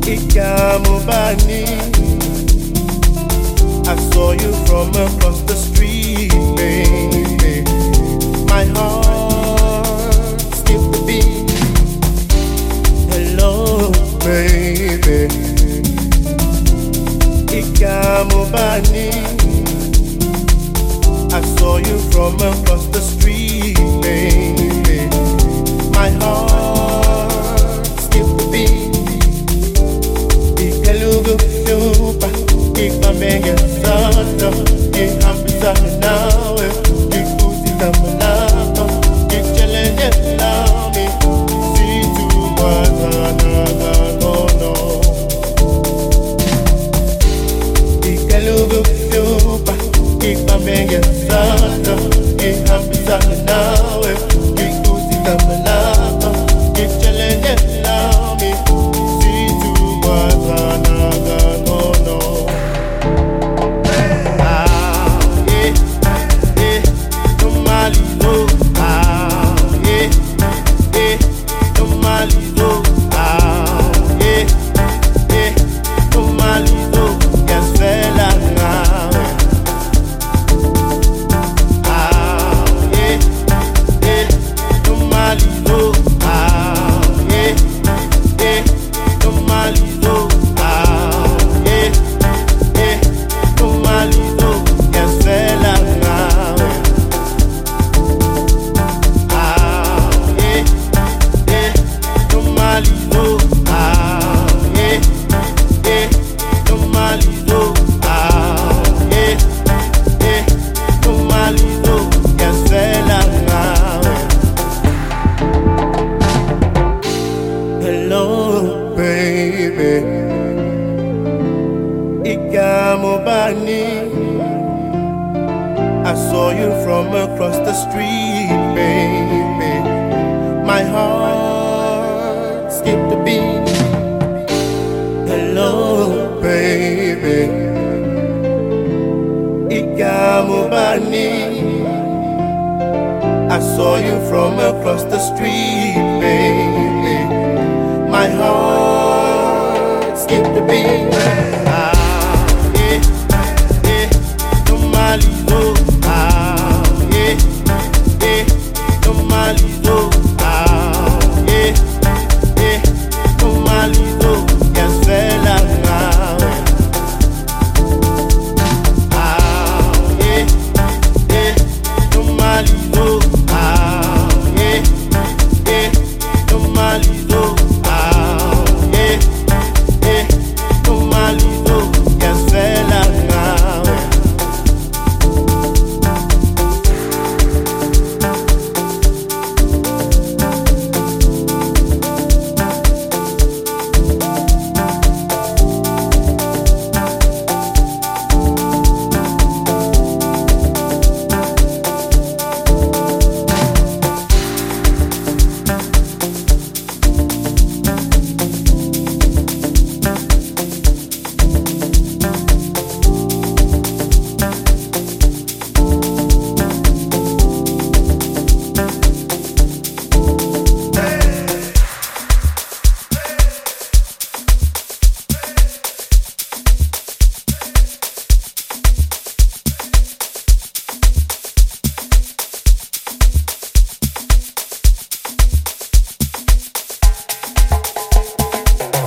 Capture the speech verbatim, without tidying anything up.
Ikamubani, I saw you from across the street, baby. My heart skipped a beat. Hello, baby. Ikamubani, I saw you from across the street, baby. My heart skipped a beat. Ikalugu chupa, ikamenga sana, ikambisa nawe, ikutika malapa, ikchalenge lami, situ wazana gono. Ikalugu chupa, ikamenga sana, ikambisa nawe, ikutika malapa, ikchalenge lami, situ wazana gono. Hello, baby. Ikamubani, I saw you from across the street, baby. My heart skipped a beat. Hello, baby. Ikamubani, I saw you from across the street, baby. My heart skipped a beat.